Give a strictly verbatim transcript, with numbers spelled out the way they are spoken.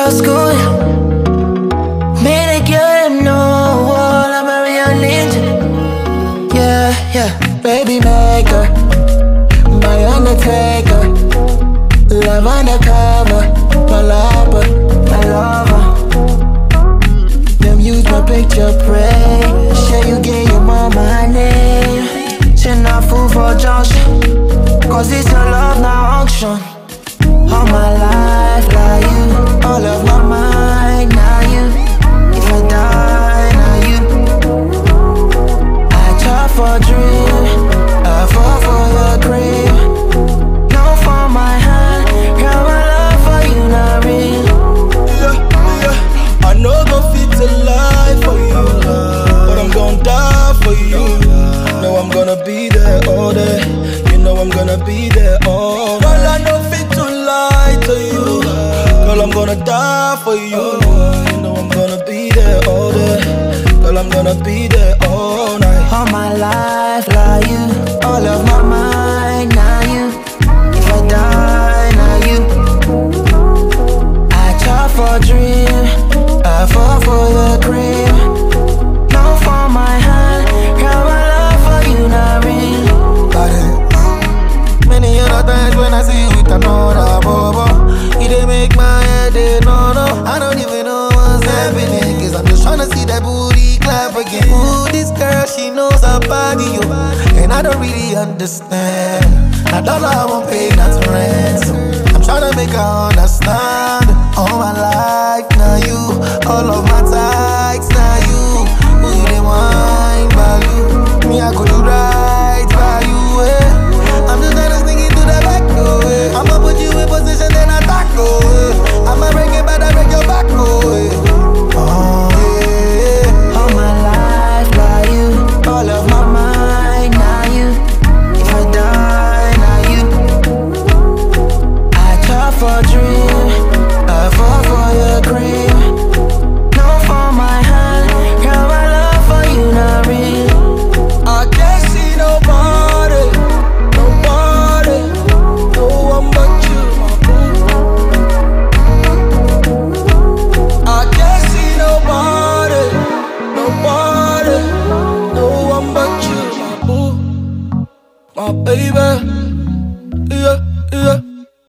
for school. Made a girl them know all I'm a real ninja. Yeah, yeah, baby maker, my undertaker, love undercover, my lover, my lover. Them use my picture, pray. Share you get your mama my name. She not fool for junction, cause it's your love now auction. All my life, like you, all of my mind, now you. If I die, now you. I try for dream, I fall for your dream. No for my hand, girl, my love for you not real. Yeah, yeah, I know gon' fit to lie for you, but I'm gon' die for you. Know I'm gonna be there all day. You know I'm gonna be there all night. Girl, I know fit to lie to you. Girl, I'm gonna die for you. You know I'm gonna be there all day. Girl, I'm gonna be there all night. All my life, like you, all of my mind, now you. If I die, now you. I try for dream, I fall for your cream. No for my hand, girl, my love for you not real. Many other times when I see you with another bobo, it dey make my head dey no no. I don't even know what's happening, cause I'm just tryna see that booty clap again. Ooh, this girl, she knows her body, yo, and I don't really understand. Now dollar I won't pay, not to rent, so I'm tryna make her understand. All my life, now you, all of my tights, now you. Who you dey wine by you? Me, I go do right by you, eh. I'm just tryna sneak into the back door, eh. I'ma put you in position, then I tackle, eh. I'ma break it, but I break your back, oh, eh. Oh, yeah. All my life, like you, all of my mind, now you. If I die, now you. I try for dream, I fall for your cream. No for my hand, girl, my love for you not real. I can't see nobody, nobody, no one but you, my boo. I can't see nobody, nobody, no one but you, my boo, my baby.